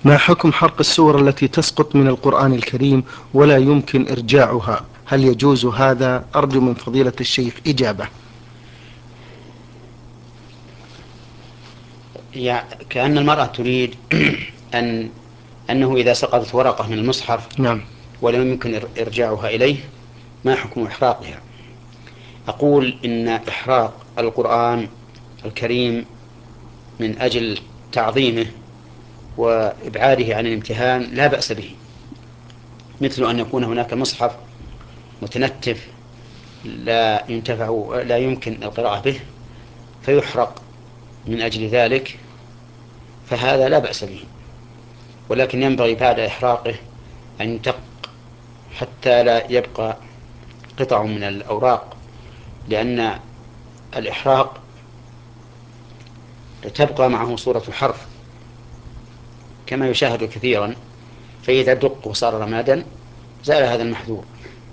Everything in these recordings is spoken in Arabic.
ما حكم حرق السور التي تسقط من القرآن الكريم ولا يمكن إرجاعها؟ هل يجوز هذا؟ أرجو من فضيلة الشيخ إجابة. كأن المرأة تريد أنه إذا سقطت ورقة من المصحف نعم. ولم يمكن إرجاعها إليه، ما حكم إحراقها؟ أقول إن إحراق القرآن الكريم من أجل تعظيمه وإبعاده عن الامتهان لا بأس به، مثل أن يكون هناك مصحف متنتف لا يمكن القراءة به فيحرق من أجل ذلك، فهذا لا بأس به. ولكن ينبغي بعد إحراقه أن يدق حتى لا يبقى قطع من الأوراق، لأن الإحراق تبقى معه صورة الحرف كما يشاهد كثيرا، فإذا دق وصار رمادا زال هذا المحذور.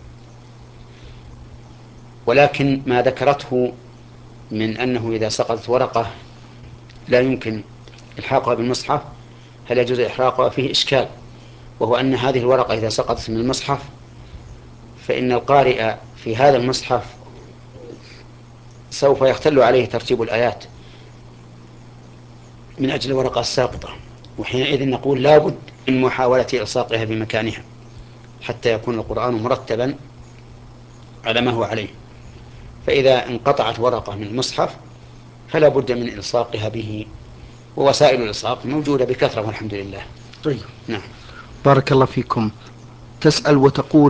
ولكن ما ذكرته من أنه إذا سقطت ورقة لا يمكن إلحاقها بالمصحف هل يجوز إحراقها فيه إشكال، وهو أن هذه الورقة إذا سقطت من المصحف فإن القارئ في هذا المصحف سوف يختل عليه ترتيب الآيات من أجل الورقة الساقطة، وحينئذ نقول لا بد من محاولة إلصاقها بمكانها حتى يكون القرآن مرتبا على ما هو عليه. فإذا انقطعت ورقة من المصحف فلا بد من إلصاقها به، ووسائل الإلصاق موجودة بكثرة والحمد لله. طيب. نعم. بارك الله فيكم. تسأل وتقول: